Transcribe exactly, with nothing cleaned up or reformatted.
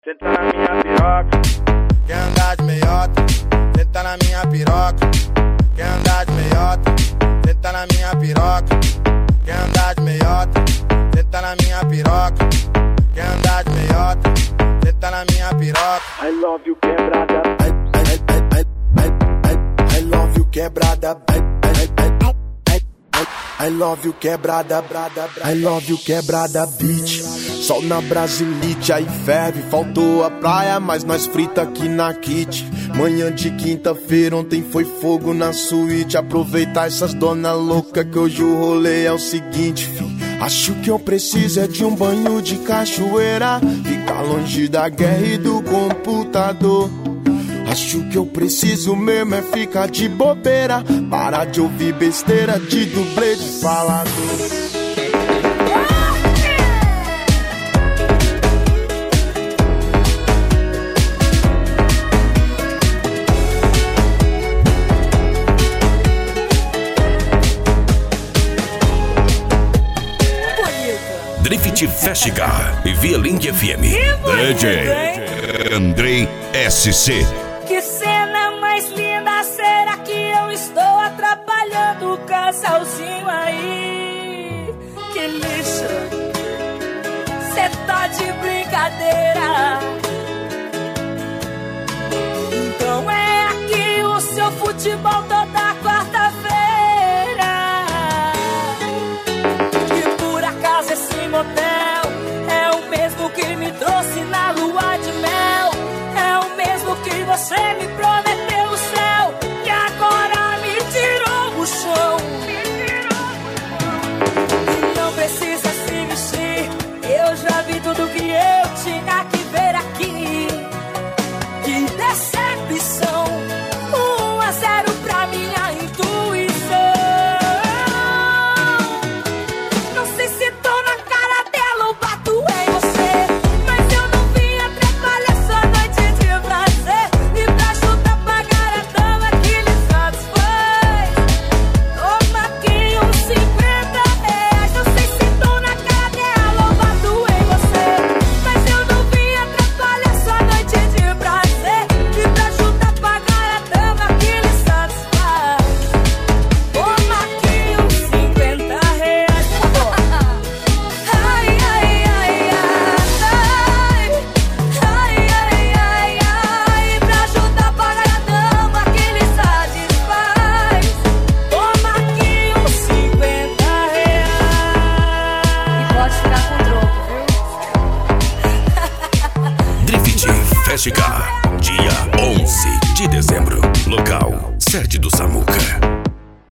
Senta na minha piroca. Quer andar de meiota? Senta na minha piroca. Quer andar de meiota? Senta na minha piroca. Quer andar de meiota? Senta na minha piroca. Quer andar de meiota? Senta na minha piroca. I love you quebrada. I, I, I, I, I, I, I love you quebrada. I, I, I, I, I love you quebrada, brada, brada. I love you quebrada, bitch. Sol na Brasilite, aí ferve. Faltou a praia, mas nós frita aqui na kit. Manhã de quinta-feira, ontem foi fogo na suíte. Aproveitar essas dona louca que hoje o rolê é o seguinte, fi. Acho que eu preciso é de um banho de cachoeira. Ficar longe da guerra e do computador. Acho que eu preciso mesmo é ficar de bobeira. Parar de ouvir besteira de dublê de falador. Drift Festival e Via Link F M. D J Andrei S C. Que cena mais linda, será que eu estou atrapalhando o casalzinho aí? Que lixo, cê tá de brincadeira. Então é aqui o seu futebol toda quarta-feira. E por acaso esse motel é o mesmo que me trouxe na lua de mel. É o mesmo que você me prometeu o céu e agora me tirou o chão. E não precisa se mexer, eu já vi tudo que eu tinha que ver aqui. Que decepção, um a zero pra minha intuição. Não sei se tô na cara dela ou bato em você, mas eu não vim atrapalhar essa noite de prazer. E pra ajudar a pagar a dama que lhe satisfaz, toma aqui uns cinquenta reais. Não sei se tô na cara dela ou bato em você, mas eu não vim atrapalhar essa noite de prazer. E pra ajudar a pagar a dama que lhe satisfaz, toma aqui uns cinquenta reais. Ai, ai, ai, ai, ai, ai, ai, ai. Pra ajudar a pagar a dama que lhe satisfaz, toma aqui uns cinquenta reais. E pode ficar com troco, viu? Drift Festival, dia onze de dezembro. Local, sede do Samuca.